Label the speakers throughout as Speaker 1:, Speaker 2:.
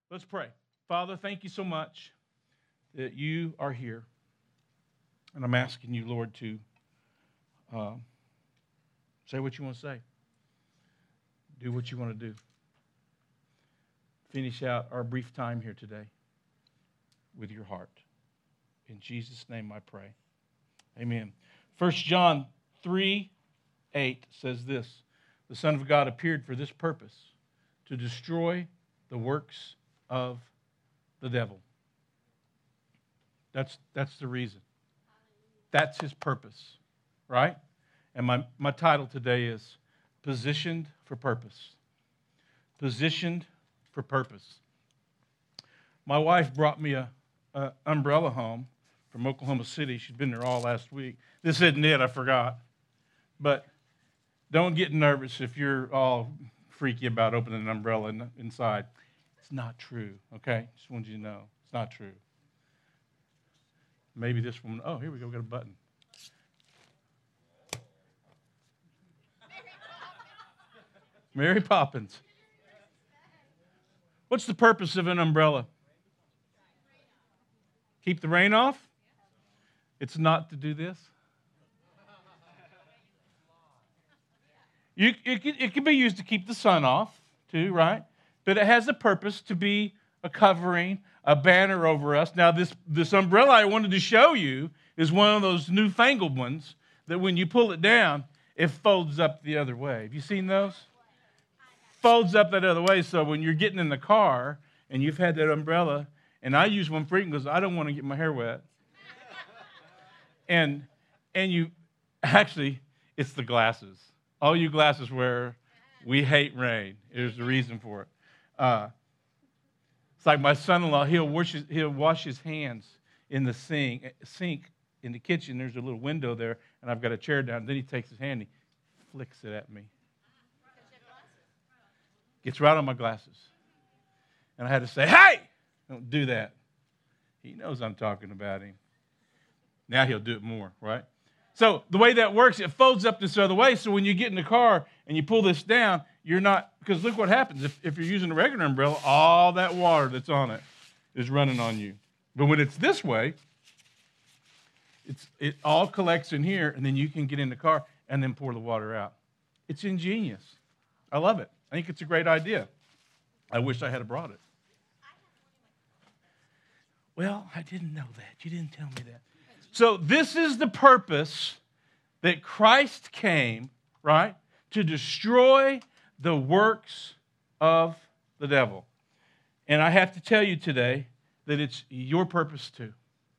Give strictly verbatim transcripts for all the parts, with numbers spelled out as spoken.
Speaker 1: Let's pray. Father, thank you so much that you are here. And I'm asking you, Lord, to uh, say what you want to say. Do what you want to do. Finish out our brief time here today with your heart. In Jesus' name I pray. Amen. First John three eight says this: the Son of God appeared for this purpose, to destroy the works of the devil. That's, that's the reason. That's his purpose, right? And my, my title today is Positioned for Purpose. Positioned for Purpose. My wife brought me a, a umbrella home from Oklahoma City. She's been there all last week. This isn't it, I forgot. But don't get nervous if you're all freaky about opening an umbrella in, inside. It's not true, okay? Just wanted you to know. It's not true. Maybe this one, oh, here we go, we got a button. Mary Poppins. What's the purpose of an umbrella? Keep the rain off? It's not to do this. You, it, it can be used to keep the sun off, too, right? But it has a purpose to be a covering, a banner over us. Now, this, this umbrella I wanted to show you is one of those newfangled ones that when you pull it down, it folds up the other way. Have you seen those? Folds up that other way, so when you're getting in the car and you've had that umbrella, and I use one frequently because I don't want to get my hair wet. and and you, actually, it's the glasses. All you glasses wear, we hate rain. There's the reason for it. Uh, it's like my son-in-law, he'll wash his, he'll wash his hands in the sink, sink in the kitchen. There's a little window there, and I've got a chair down. Then he takes his hand and he flicks it at me. Gets right on my glasses. And I had to say, hey, don't do that. He knows I'm talking about him. Now he'll do it more, right? So the way that works, it folds up this other way. So when you get in the car and you pull this down, you're not, because look what happens. If, if you're using a regular umbrella, all that water that's on it is running on you. But when it's this way, it's, it all collects in here, and then you can get in the car and then pour the water out. It's ingenious. I love it. I think it's a great idea. I wish I had brought it. Well, I didn't know that. You didn't tell me that. So this is the purpose that Christ came, right, to destroy the works of the devil. And I have to tell you today that it's your purpose too.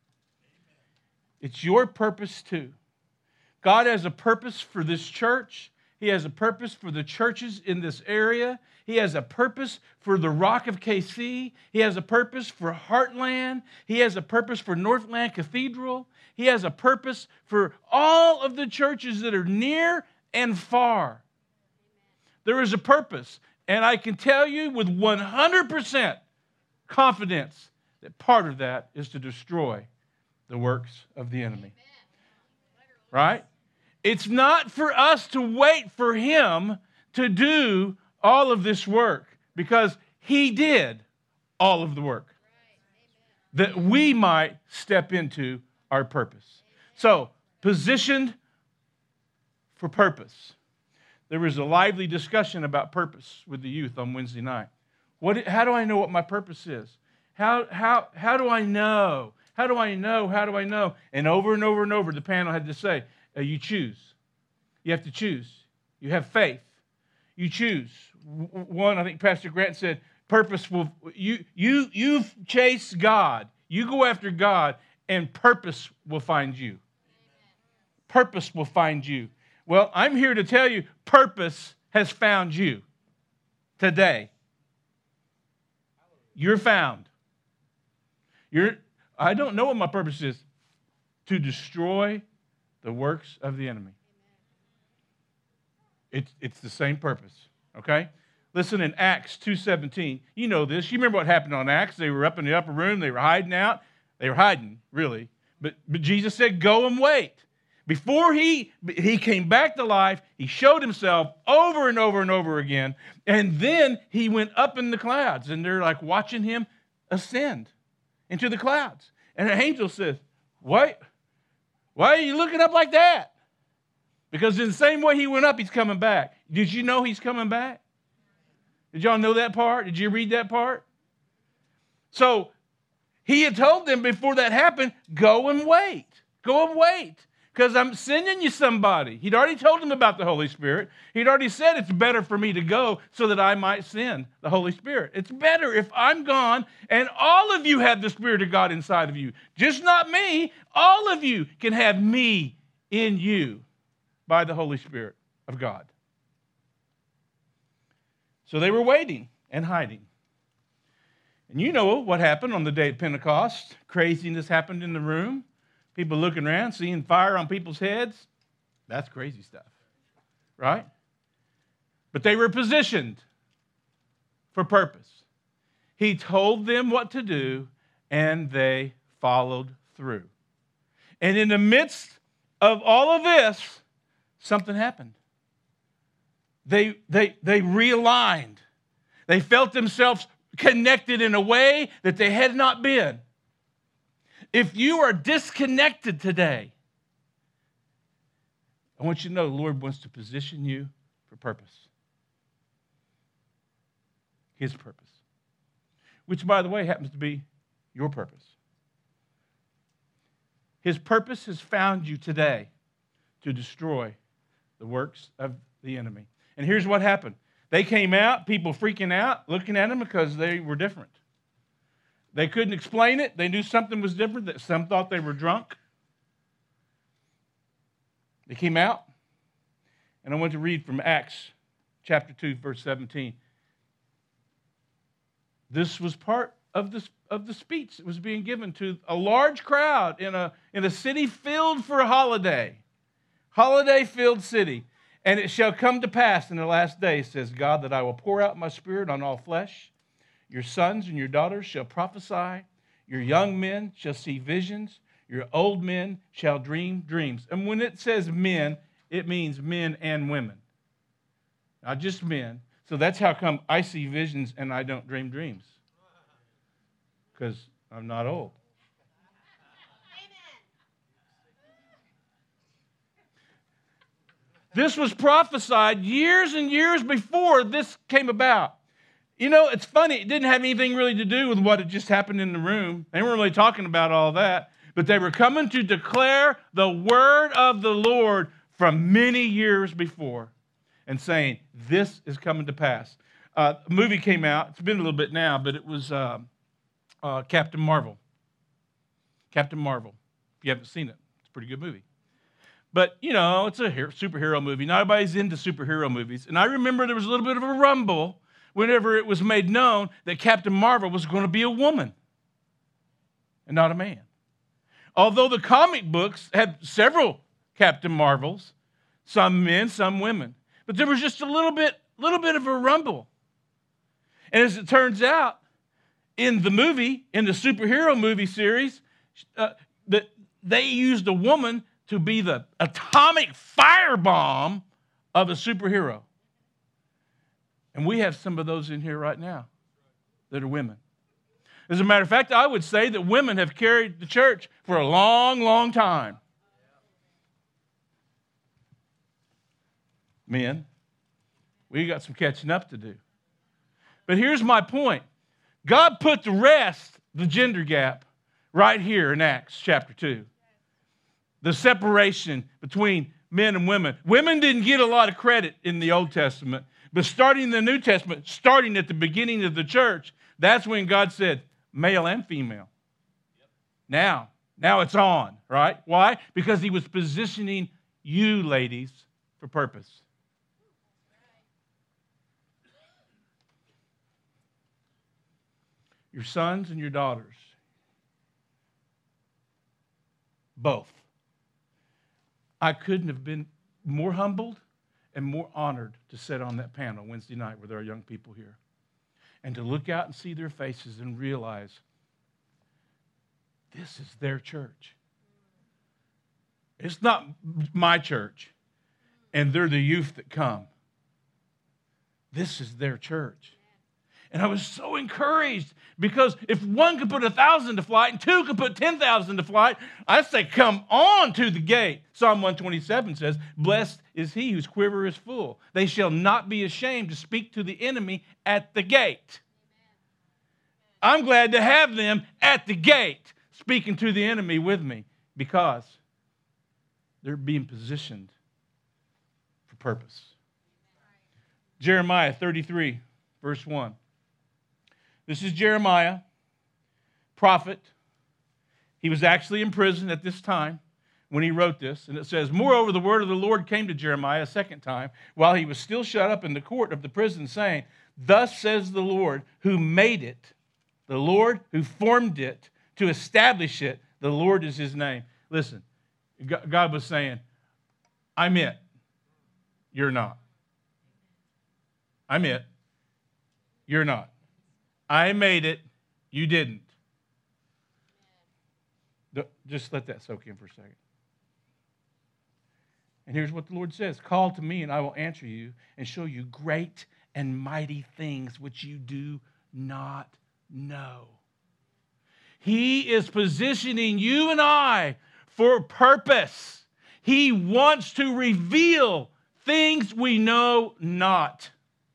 Speaker 1: It's your purpose too. God has a purpose for this church. He has a purpose for the churches in this area. He has a purpose for the Rock of K C. He has a purpose for Heartland. He has a purpose for Northland Cathedral. He has a purpose for all of the churches that are near and far. There is a purpose. And I can tell you with one hundred percent confidence that part of that is to destroy the works of the enemy. Right? It's not for us to wait for him to do all of this work, because he did all of the work that we might step into our purpose. So, positioned for purpose. There was a lively discussion about purpose with the youth on Wednesday night. What? How do I know what my purpose is? How, how, how do I know? How do I know? How do I know? And over and over and over, the panel had to say, uh, you choose. You have to choose. You have faith. You choose. One, I think Pastor Grant said, purpose will, you, you, you chase God. You go after God, and purpose will find you. Amen. Purpose will find you. Well, I'm here to tell you, purpose has found you today. You're found. You're, I don't know what my purpose is. To destroy the works of the enemy. It's, it's the same purpose, okay? Listen, in Acts two seventeen, you know this. You remember what happened on Acts? They were up in the upper room. They were hiding out. They were hiding, really. But, but Jesus said, go and wait. Before he, he came back to life, he showed himself over and over and over again. And then he went up in the clouds. And they're like watching him ascend into the clouds. And an angel says, wait, why are you looking up like that? Because in the same way he went up, he's coming back. Did you know he's coming back? Did y'all know that part? Did you read that part? So he had told them before that happened, go and wait. Go and wait. Because I'm sending you somebody. He'd already told them about the Holy Spirit. He'd already said it's better for me to go so that I might send the Holy Spirit. It's better if I'm gone and all of you have the Spirit of God inside of you. Just not me. All of you can have me in you by the Holy Spirit of God. So they were waiting and hiding. And you know what happened on the day of Pentecost. Craziness happened in the room. People looking around, seeing fire on people's heads. That's crazy stuff, right? But they were positioned for purpose. He told them what to do, and they followed through. And in the midst of all of this, something happened. They, they, they realigned. They felt themselves connected in a way that they had not been. If you are disconnected today, I want you to know the Lord wants to position you for purpose. His purpose. Which, by the way, happens to be your purpose. His purpose has found you today to destroy the works of the enemy. And here's what happened. They came out, people freaking out, looking at them because they were different. They couldn't explain it. They knew something was different. That some thought they were drunk. They came out. And I want to read from Acts chapter two, verse seventeen. This was part of the, of the speech that was being given to a large crowd in a, in a city filled for a holiday. Holiday-filled city. And it shall come to pass in the last days, says God, that I will pour out my Spirit on all flesh. Your sons and your daughters shall prophesy. Your young men shall see visions. Your old men shall dream dreams. And when it says men, it means men and women. Not just men. So that's how come I see visions and I don't dream dreams. Because I'm not old. This was prophesied years and years before this came about. You know, it's funny. It didn't have anything really to do with what had just happened in the room. They weren't really talking about all that. But they were coming to declare the word of the Lord from many years before and saying, this is coming to pass. Uh, a movie came out. It's been a little bit now, but it was uh, uh, Captain Marvel. Captain Marvel. If you haven't seen it, it's a pretty good movie. But, you know, it's a superhero movie. Not everybody's into superhero movies. And I remember there was a little bit of a rumble whenever it was made known that Captain Marvel was going to be a woman and not a man. Although the comic books had several Captain Marvels, some men, some women. But there was just a little bit, little bit of a rumble. And as it turns out, in the movie, in the superhero movie series, uh, that they used a woman to be the atomic firebomb of a superhero. And we have some of those in here right now that are women. As a matter of fact, I would say that women have carried the church for a long, long time. Men, we got some catching up to do. But here's my point. God put to rest the gender gap right here in Acts chapter two. The separation between men and women. Women didn't get a lot of credit in the Old Testament, but starting in the New Testament, starting at the beginning of the church, that's when God said, male and female. Yep. Now, now it's on, right? Why? Because he was positioning you, ladies, for purpose. Your sons and your daughters, both. I couldn't have been more humbled and more honored to sit on that panel Wednesday night with our young people here and to look out and see their faces and realize this is their church. It's not my church, and they're the youth that come. This is their church. And I was so encouraged because if one could put a thousand to flight and two could put ten thousand to flight, I say, come on to the gate. Psalm one twenty-seven says, blessed is he whose quiver is full. They shall not be ashamed to speak to the enemy at the gate. I'm glad to have them at the gate speaking to the enemy with me because they're being positioned for purpose. Jeremiah thirty-three, verse one. This is Jeremiah, prophet. He was actually in prison at this time when he wrote this. And it says, moreover, the word of the Lord came to Jeremiah a second time while he was still shut up in the court of the prison, saying, thus says the Lord who made it, the Lord who formed it to establish it. The Lord is his name. Listen, God was saying, I'm it. You're not. I'm it. You're not. I made it. You didn't. Just let that soak in for a second. And here's what the Lord says. Call to me and I will answer you and show you great and mighty things which you do not know. He is positioning you and I for purpose. He wants to reveal things we know not.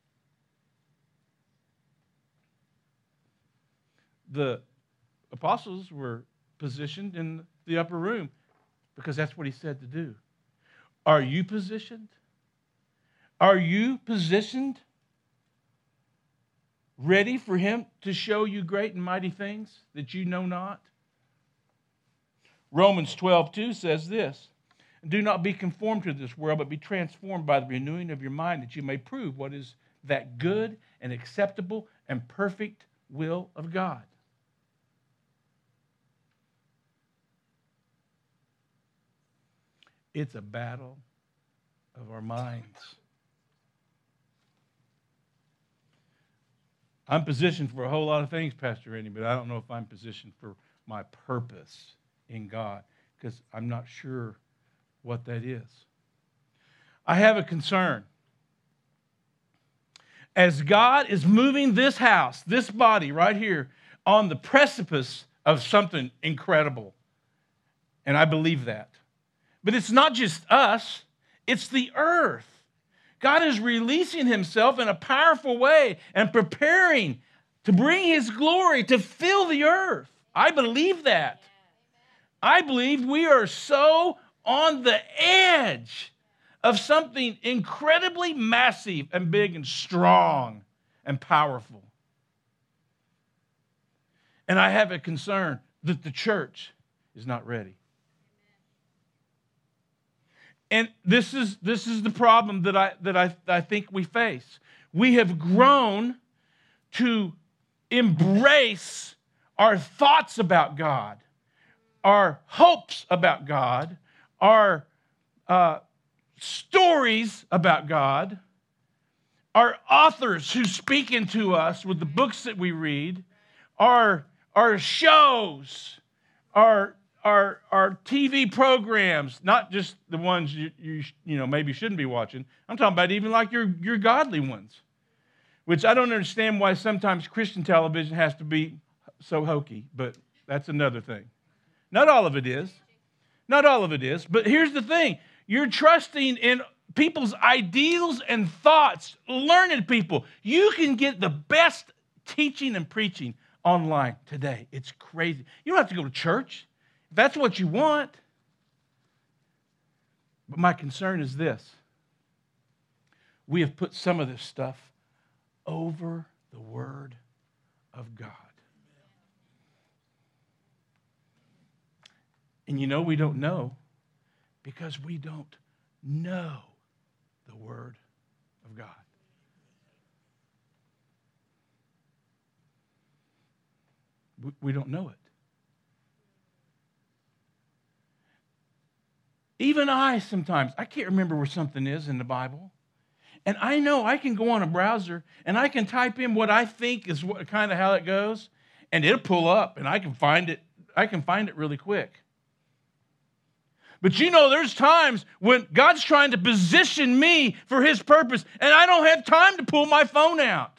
Speaker 1: The apostles were positioned in the upper room because that's what he said to do. Are you positioned? Are you positioned? Ready for him to show you great and mighty things that you know not? Romans twelve two says this, do not be conformed to this world, but be transformed by the renewing of your mind, that you may prove what is that good and acceptable and perfect will of God. It's a battle of our minds. I'm positioned for a whole lot of things, Pastor Randy, but I don't know if I'm positioned for my purpose in God because I'm not sure what that is. I have a concern. As God is moving this house, this body right here, on the precipice of something incredible, and I believe that. But it's not just us, it's the earth. God is releasing himself in a powerful way and preparing to bring his glory to fill the earth. I believe that. I believe we are so on the edge of something incredibly massive and big and strong and powerful. And I have a concern that the church is not ready. And this is, this is the problem that I, that I, I think we face. We have grown to embrace our thoughts about God, our hopes about God, our uh, stories about God, our authors who speak into us with the books that we read, our, our shows, our Our, our T V programs, not just the ones you, you you know maybe shouldn't be watching. I'm talking about even like your, your godly ones, which I don't understand why sometimes Christian television has to be so hokey, but that's another thing. Not all of it is. Not all of it is. But here's the thing. You're trusting in people's ideals and thoughts, learned people. You can get the best teaching and preaching online today. It's crazy. You don't have to go to church. That's what you want. But my concern is this. We have put some of this stuff over the Word of God. And you know we don't know because we don't know the Word of God. We, we don't know it. Even I sometimes, I can't remember where something is in the Bible. And I know I can go on a browser and I can type in what I think is what, kind of how it goes, and it'll pull up and I can find it, I can find it really quick. But you know, there's times when God's trying to position me for his purpose, and I don't have time to pull my phone out.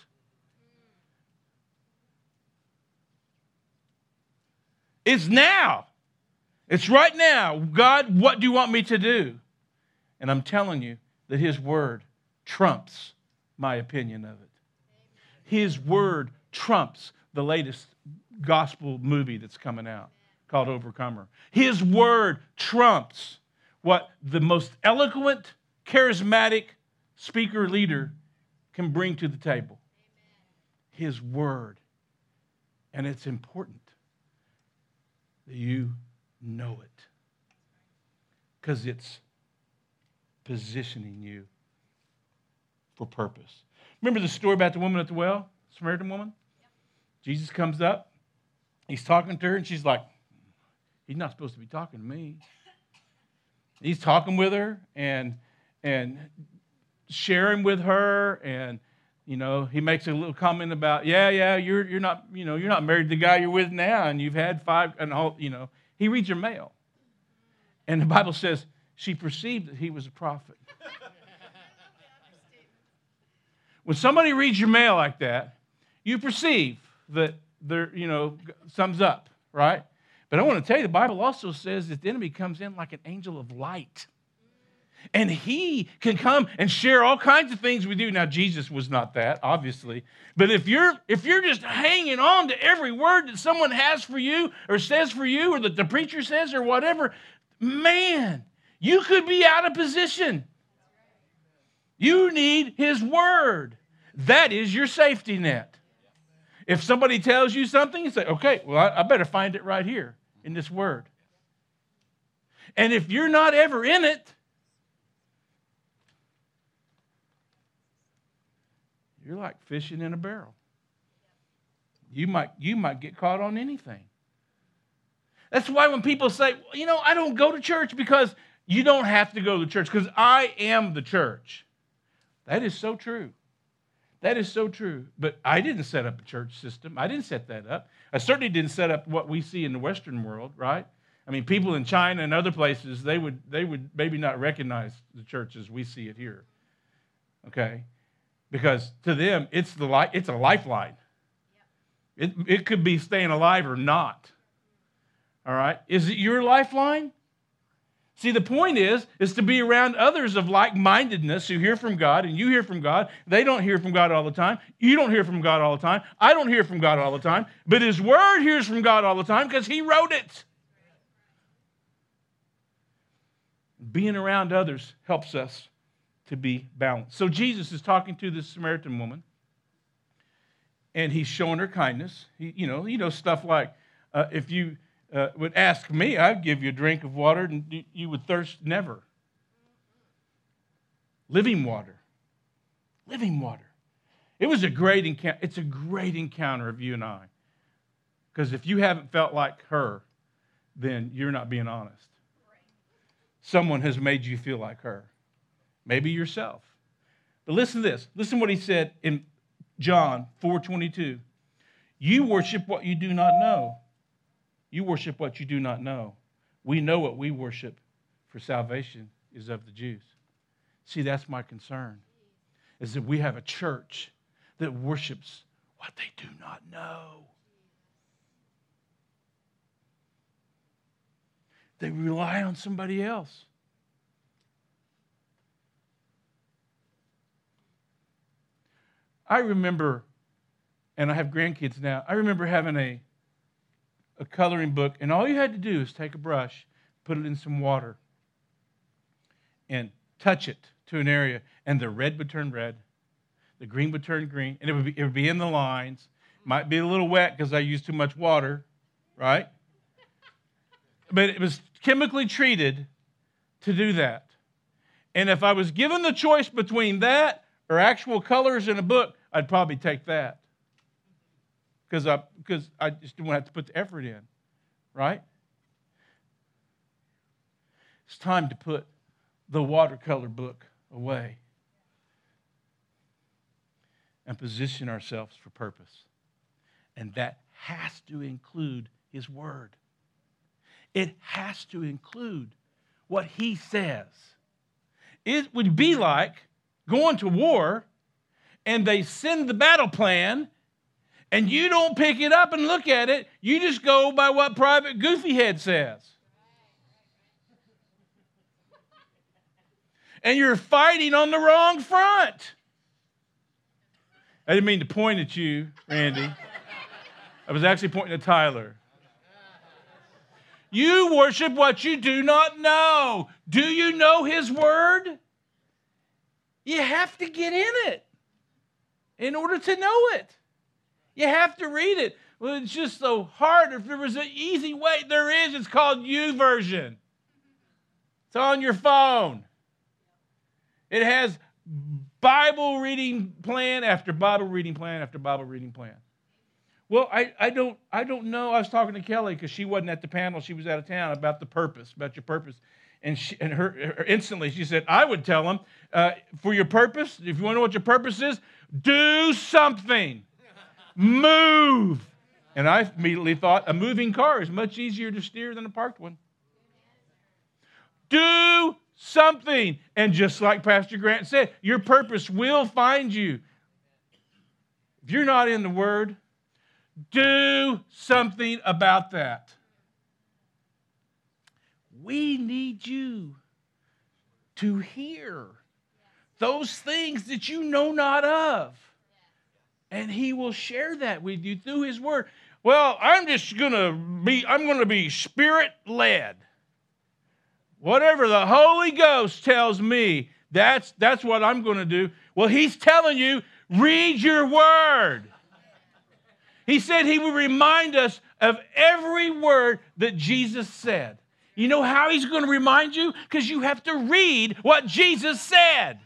Speaker 1: It's now. It's right now. God, what do you want me to do? And I'm telling you that his word trumps my opinion of it. His word trumps the latest gospel movie that's coming out called Overcomer. His word trumps what the most eloquent, charismatic speaker leader can bring to the table. His word. And it's important that you know it, because it's positioning you for purpose. Remember the story about the woman at the well, Samaritan woman? Yep. Jesus comes up, he's talking to her, and she's like, he's not supposed to be talking to me. He's talking with her and and sharing with her, and you know, he makes a little comment about, yeah, yeah, you're you're not, you know, you're not married to the guy you're with now, and you've had five, and all, you know, he reads your mail. And the Bible says she perceived that he was a prophet. When somebody reads your mail like that, you perceive that there, you know, sums up, right? But I want to tell you, the Bible also says that the enemy comes in like an angel of light. And he can come and share all kinds of things with you. Now, Jesus was not that, obviously. But if you're if you're just hanging on to every word that someone has for you or says for you or that the preacher says or whatever, man, you could be out of position. You need his word. That is your safety net. If somebody tells you something, you say, okay, well, I, I better find it right here in this word. And if you're not ever in it, you're like fishing in a barrel. You might, you might get caught on anything. That's why when people say, well, you know, I don't go to church, because you don't have to go to church, because I am the church. That is so true. That is so true. But I didn't set up a church system. I didn't set that up. I certainly didn't set up what we see in the Western world, right? I mean, people in China and other places, they would they would maybe not recognize the church as we see it here. Okay? Because to them, it's the li- it's a lifeline. It, it could be staying alive or not. All right? Is it your lifeline? See, the point is, is to be around others of like-mindedness who hear from God, and you hear from God. They don't hear from God all the time. You don't hear from God all the time. I don't hear from God all the time. But his word hears from God all the time because he wrote it. Being around others helps us to be balanced. So Jesus is talking to this Samaritan woman, and he's showing her kindness. He, you know, you know stuff like, uh, if you uh, would ask me, I'd give you a drink of water, and you would thirst never. Living water, living water. It was a great encounter. It's a great encounter of you and I, because if you haven't felt like her, then you're not being honest. Someone has made you feel like her. Maybe yourself. But listen to this. Listen to what he said in John four twenty-two. You worship what you do not know. You worship what you do not know. We know what we worship, for salvation is of the Jews. See, that's my concern, is that we have a church that worships what they do not know. They rely on somebody else. I remember, and I have grandkids now, I remember having a, a coloring book, and all you had to do is take a brush, put it in some water, and touch it to an area, and the red would turn red, the green would turn green, and it would be, it would be in the lines. Might be a little wet because I used too much water, right? But it was chemically treated to do that. And if I was given the choice between that or actual colors in a book, I'd probably take that. Because I, because I just don't have to put the effort in, right? It's time to put the watercolor book away and position ourselves for purpose. And that has to include his word. It has to include what he says. It would be like going to war and they send the battle plan and you don't pick it up and look at it. You just go by what Private Goofyhead says. And you're fighting on the wrong front. I didn't mean to point at you, Randy. I was actually pointing at Tyler. You worship what you do not know. Do you know his word? You have to get in it in order to know it. You have to read it. Well, it's just so hard. If there was an easy way, there is. It's called YouVersion. It's on your phone. It has Bible reading plan after Bible reading plan after Bible reading plan. Well, I, I don't I don't know. I was talking to Kelly because she wasn't at the panel. She was out of town about the purpose, about your purpose. And, she, and her, her instantly she said, I would tell them, uh, for your purpose, if you want to know what your purpose is, do something. Move. And I immediately thought a moving car is much easier to steer than a parked one. Do something. And just like Pastor Grant said, your purpose will find you. If you're not in the Word, do something about that. We need you to hear those things that you know not of. And he will share that with you through his word. Well, I'm just going to be, I'm going to be spirit-led. Whatever the Holy Ghost tells me, that's, that's what I'm going to do. Well, he's telling you, read your word. He said he would remind us of every word that Jesus said. You know how he's going to remind you? Because you have to read what Jesus said.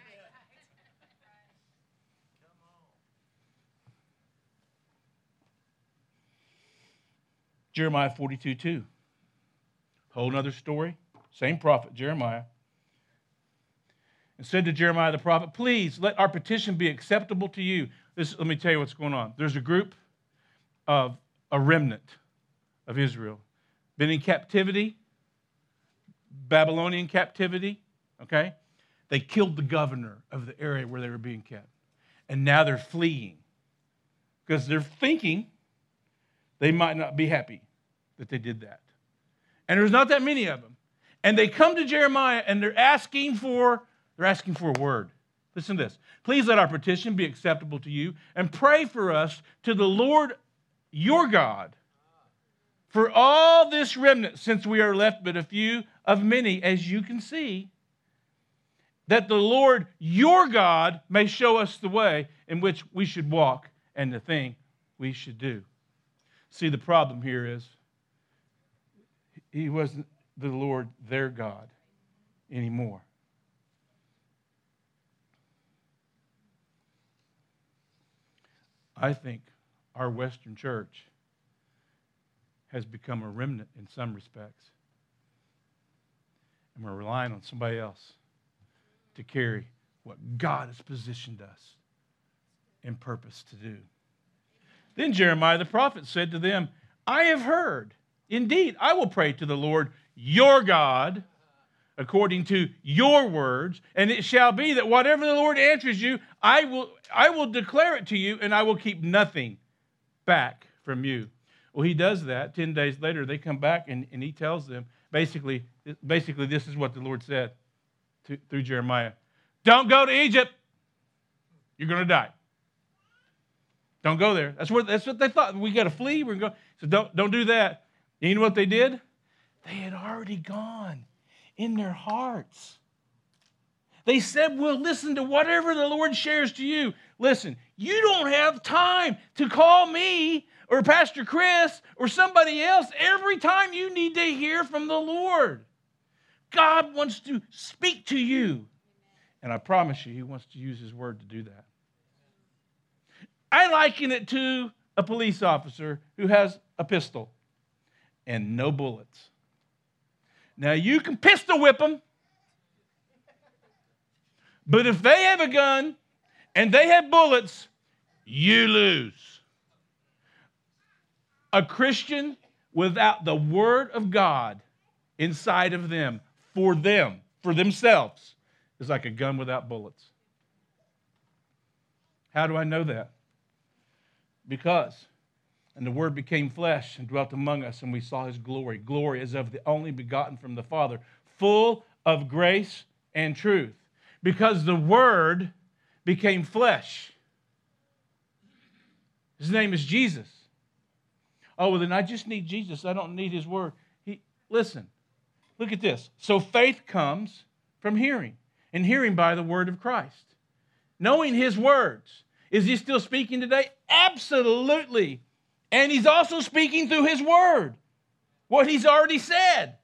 Speaker 1: Jeremiah forty-two two. Whole another story. Same prophet, Jeremiah. And said to Jeremiah the prophet, please let our petition be acceptable to you. This, let me tell you what's going on. There's a group of a remnant of Israel. Been in captivity, Babylonian captivity, okay? They killed the governor of the area where they were being kept. And now they're fleeing because they're thinking they might not be happy that they did that. And there's not that many of them. And they come to Jeremiah and they're asking for, they're asking for a word. Listen to this. Please let our petition be acceptable to you and pray for us to the Lord your God for all this remnant, since we are left but a few of many, as you can see, that the Lord your God may show us the way in which we should walk and the thing we should do. See, the problem here is he wasn't the Lord their God anymore. I think our Western church has become a remnant in some respects. And we're relying on somebody else to carry what God has positioned us in purpose to do. Then Jeremiah the prophet said to them, I have heard. Indeed, I will pray to the Lord your God according to your words, and it shall be that whatever the Lord answers you, I will, I will declare it to you, and I will keep nothing back from you. Well, he does that. Ten days later, they come back, and, and he tells them, basically, basically, this is what the Lord said to, through Jeremiah. Don't go to Egypt. You're going to die. Don't go there. That's what, that's what they thought. We got to flee. We're going to go. So don't, don't do that. You know what they did? They had already gone in their hearts. They said, we'll listen to whatever the Lord shares to you. Listen, you don't have time to call me or Pastor Chris or somebody else every time you need to hear from the Lord. God wants to speak to you. And I promise you, he wants to use his word to do that. I liken it to a police officer who has a pistol and no bullets. Now, you can pistol whip them, but if they have a gun and they have bullets, you lose. A Christian without the Word of God inside of them for them, for themselves, is like a gun without bullets. How do I know that? Because, and the Word became flesh and dwelt among us, and we saw his glory. Glory as of the only begotten from the Father, full of grace and truth. Because the Word became flesh. His name is Jesus. Oh, well, then I just need Jesus. I don't need his word. He, listen, look at this. So faith comes from hearing, and hearing by the word of Christ. Knowing his words. Is he still speaking today? Absolutely. And he's also speaking through his word, what he's already said.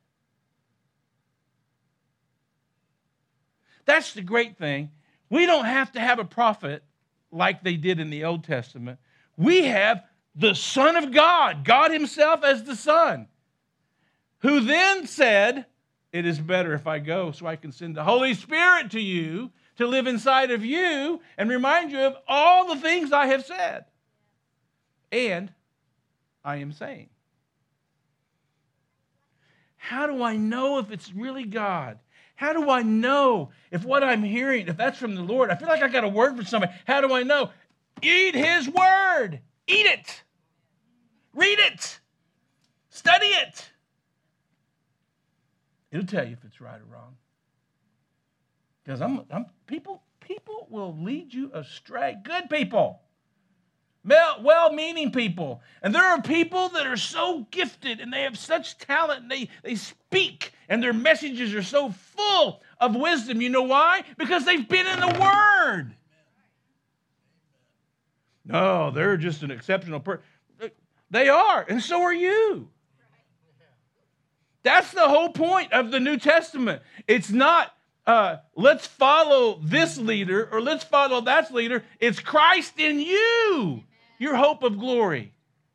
Speaker 1: That's the great thing. We don't have to have a prophet like they did in the Old Testament. We have the Son of God, God himself as the Son, who then said, it is better if I go so I can send the Holy Spirit to you to live inside of you and remind you of all the things I have said and I am saying. How do I know if it's really God? How do I know if what I'm hearing, if that's from the Lord? I feel like I got a word for somebody. How do I know? Eat his word. Eat it. Read it. Study it. It'll tell you if it's right or wrong. Because I'm, I'm people, people will lead you astray. Good people. Well-meaning people. And there are people that are so gifted and they have such talent and they, they speak and their messages are so full of wisdom. You know why? Because they've been in the Word. No, they're just an exceptional person. They are, and so are you. That's the whole point of the New Testament. It's not, uh, let's follow this leader or let's follow that leader. It's Christ in you, your hope of glory.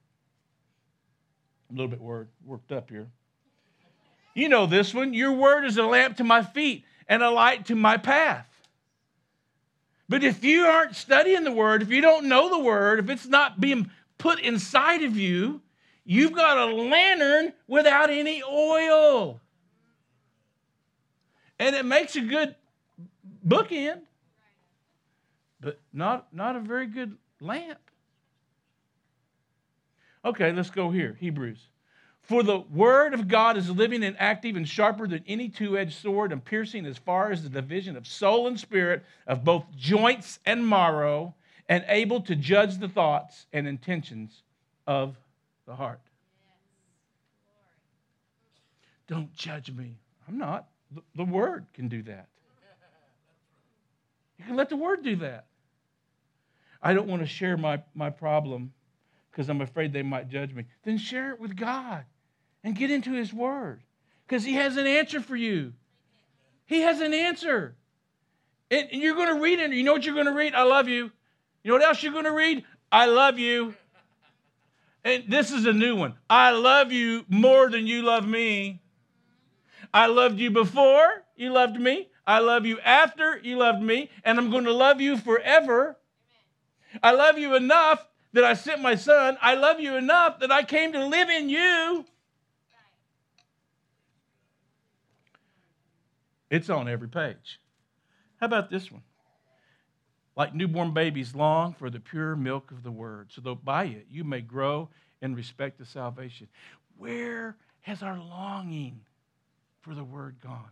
Speaker 1: I'm a little bit word, worked up here. You know this one. Your word is a lamp to my feet and a light to my path. But if you aren't studying the word, if you don't know the word, if it's not being put inside of you, you've got a lantern without any oil. And it makes a good bookend, but not, not a very good lamp. Okay, let's go here. Hebrews. For the word of God is living and active and sharper than any two-edged sword and piercing as far as the division of soul and spirit, of both joints and marrow, and able to judge the thoughts and intentions of the heart. Don't judge me. I'm not. The, the word can do that. You can let the word do that. I don't want to share my, my problem because I'm afraid they might judge me. Then share it with God. And get into his word. Because he has an answer for you. He has an answer. And, and you're going to read it. You know what you're going to read? I love you. You know what else you're going to read? I love you. And this is a new one. I love you more than you love me. I loved you before you loved me. I love you after you loved me. And I'm going to love you forever. I love you enough that I sent my son. I love you enough that I came to live in you. It's on every page. How about this one? Like newborn babies long for the pure milk of the word, so that by it you may grow in respect to salvation. Where has our longing for the word gone?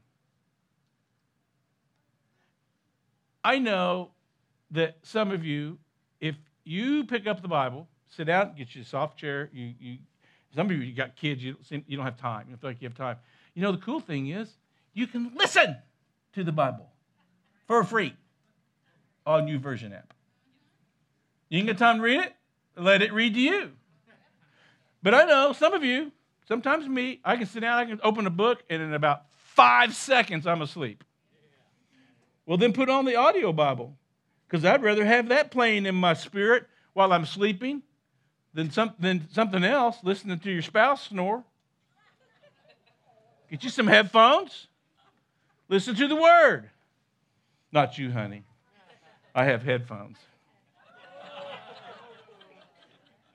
Speaker 1: I know that some of you, if you pick up the Bible, sit down, get you a soft chair, you, you some of you, you got kids, you, you don't have time. You don't feel like you have time. You know, the cool thing is, you can listen to the Bible for free on YouVersion app. You ain't got time to read it? Let it read to you. But I know some of you, sometimes me, I can sit down, I can open a book, and in about five seconds, I'm asleep. Well, then put on the audio Bible, because I'd rather have that playing in my spirit while I'm sleeping than, some, than something else, listening to your spouse snore. Get you some headphones. Listen to the word. Not you, honey. I have headphones.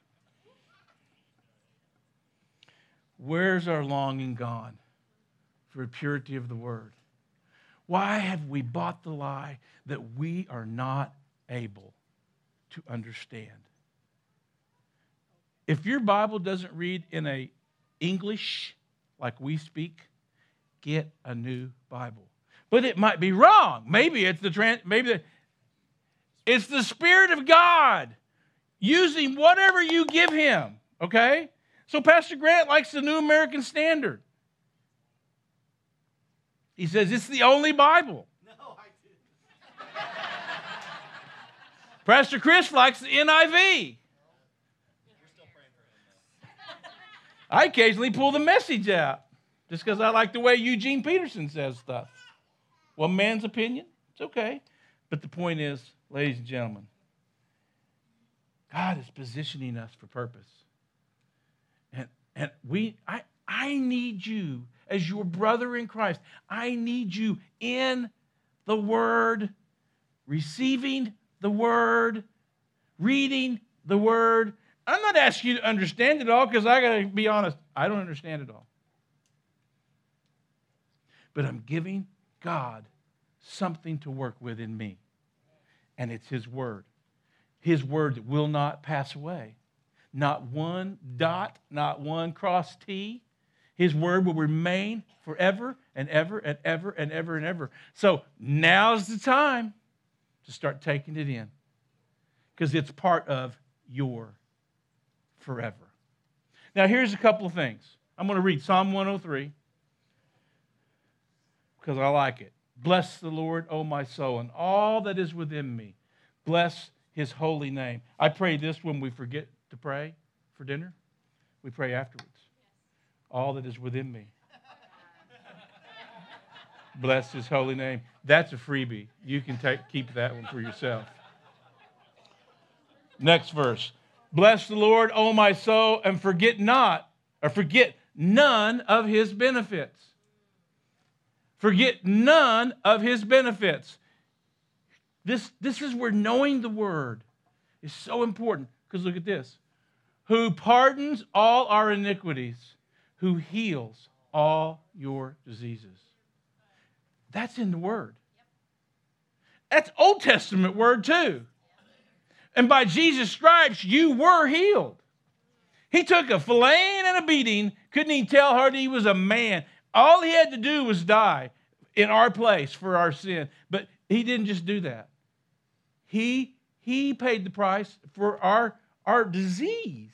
Speaker 1: Where's our longing gone for purity of the word? Why have we bought the lie that we are not able to understand? If your Bible doesn't read in a English like we speak, get a new Bible. But it might be wrong. Maybe it's the trans, maybe the, it's the Spirit of God using whatever you give him. Okay? So Pastor Grant likes the New American Standard. He says it's the only Bible. No, I didn't. Pastor Chris likes the N I V. I occasionally pull the Message out just because I like the way Eugene Peterson says stuff. One man's opinion, it's okay. But the point is, ladies and gentlemen, God is positioning us for purpose. And, and we, I, I need you as your brother in Christ. I need you in the Word, receiving the Word, reading the Word. I'm not asking you to understand it all because I got to be honest, I don't understand it all. But I'm giving God something to work with in me. And it's His Word. His Word that will not pass away. Not one dot, not one cross T. His Word will remain forever and ever and ever and ever and ever. So now's the time to start taking it in. Because it's part of your forever. Now here's a couple of things. I'm going to read Psalm one oh three because I like it. Bless the Lord, O my soul, and all that is within me. Bless His holy name. I pray this when we forget to pray for dinner. We pray afterwards. All that is within me. Bless His holy name. That's a freebie. You can take, keep that one for yourself. Next verse. Bless the Lord, O my soul, and forget not, or forget none of His benefits. Forget none of His benefits. This, this is where knowing the Word is so important. Because look at this. Who pardons all our iniquities, who heals all your diseases. That's in the Word. That's Old Testament word too. And by Jesus' stripes, you were healed. He took a filleting and a beating, couldn't even tell hardly he was a man. All he had to do was die in our place for our sin. But he didn't just do that. He, he paid the price for our, our disease.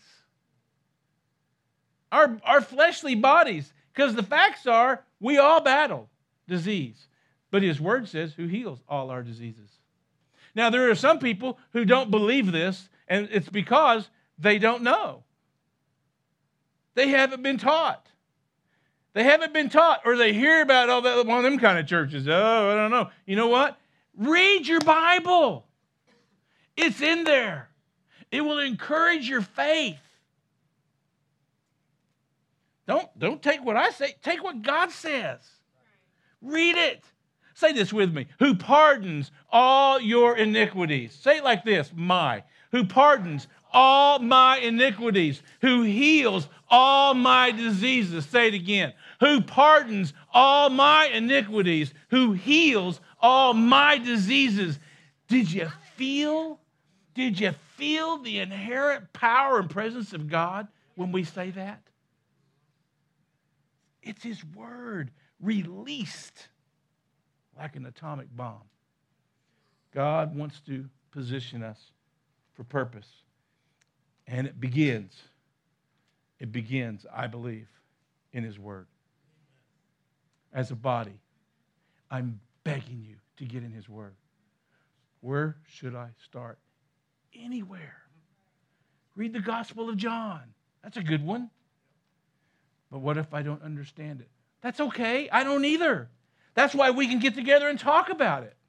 Speaker 1: Our, our fleshly bodies. Because the facts are, we all battle disease. But His Word says, who heals all our diseases. Now, there are some people who don't believe this, and it's because they don't know. They haven't been taught. They haven't been taught, or they hear about all that, one of them kind of churches. Oh, I don't know. You know what? Read your Bible. It's in there. It will encourage your faith. Don't, don't take what I say. Take what God says. Read it. Say this with me. Who pardons all your iniquities. Say it like this. My. Who pardons all my iniquities. Who heals all my diseases. Say it again. Who pardons all my iniquities. Who heals all my diseases. Did you feel? Did you feel the inherent power and presence of God when we say that? It's His Word released like an atomic bomb. God wants to position us for purpose. And it begins, it begins, I believe, in His Word. As a body, I'm begging you to get in His Word. Where should I start? Anywhere. Read the Gospel of John. That's a good one. But what if I don't understand it? That's okay. I don't either. That's why we can get together and talk about it.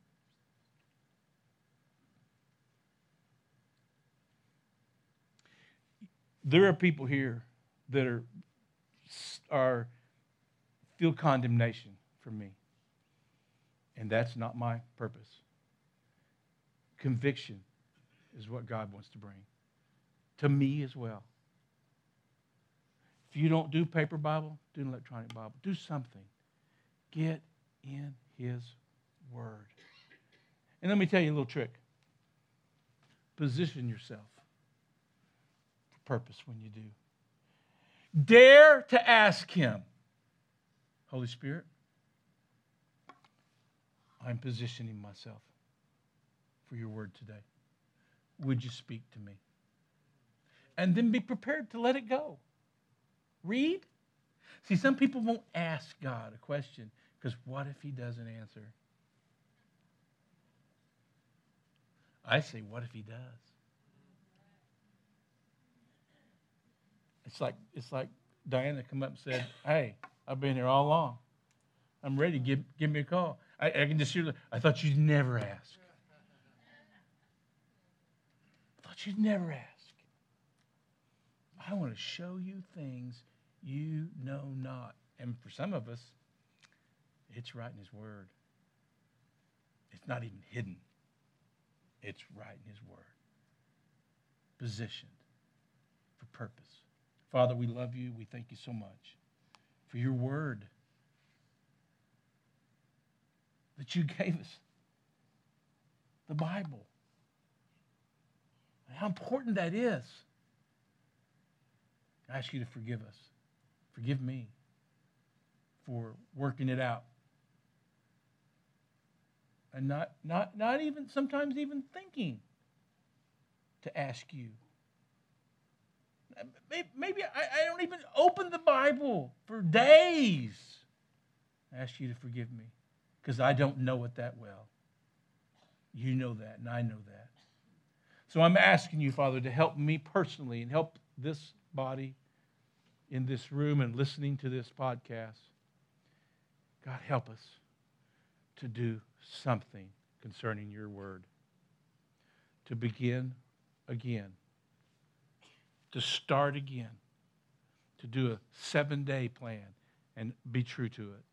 Speaker 1: There are people here that are, are feel condemnation for me. And that's not my purpose. Conviction is what God wants to bring. To me as well. If you don't do paper Bible, do an electronic Bible. Do something. Get in His Word. And let me tell you a little trick. Position yourself for purpose when you do. Dare to ask Him, Holy Spirit, I'm positioning myself for your word today. Would you speak to me? And then be prepared to let it go. Read. See, some people won't ask God a question because what if He doesn't answer? I say, what if He does? It's like it's like Diana come up and said, hey, I've been here all along. I'm ready. Give, give me a call. I, I can just hear, I thought you'd never ask. I thought you'd never ask. I want to show you things you know not. And for some of us, it's right in His Word. It's not even hidden. It's right in His Word. Positioned for purpose. Father, we love you. We thank you so much for your Word that you gave us. The Bible. And how important that is. I ask you to forgive us. Forgive me for working it out. And not, not, not even, sometimes even thinking to ask you. Maybe I, I don't even open the Bible for days. I ask you to forgive me because I don't know it that well. You know that, and I know that. So I'm asking you, Father, to help me personally and help this body in this room and listening to this podcast. God, help us to do something concerning your word. To begin again. To start again. To do a seven-day plan and be true to it.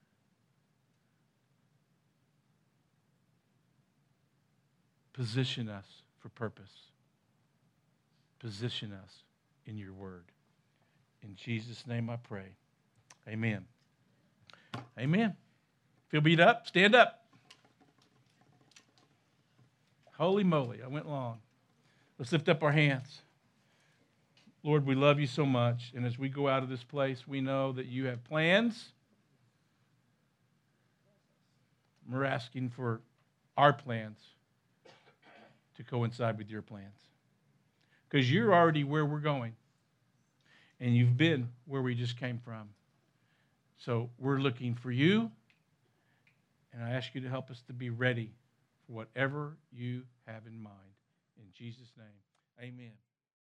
Speaker 1: Position us for purpose. Position us in your word. In Jesus' name I pray. Amen. Amen. Feel beat up? Stand up. Holy moly, I went long. Let's lift up our hands. Lord, we love you so much. And as we go out of this place, we know that you have plans. We're asking for our plans to coincide with your plans. Because you're already where we're going. And you've been where we just came from. So we're looking for you. And I ask you to help us to be ready for whatever you have in mind. In Jesus' name, amen.